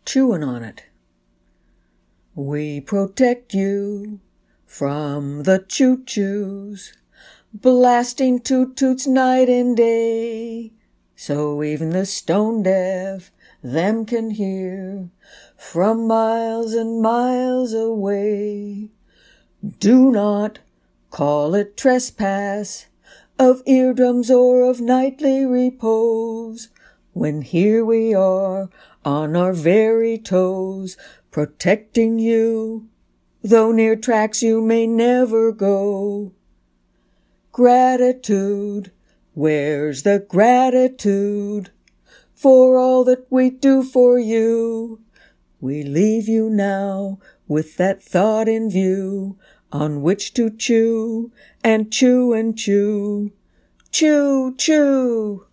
chewing on it. We protect you from the choo-choos, blasting toot-toots night and day, so even the stone-deaf them can hear from miles and miles away. Do not call it trespass of eardrums or of nightly repose, when here we are on our very toes, protecting you, though near tracks you may never go. Gratitude, where's the gratitude for all that we do for you? We leave you now with that thought in view, on which to chew and chew and chew. Chew, chew.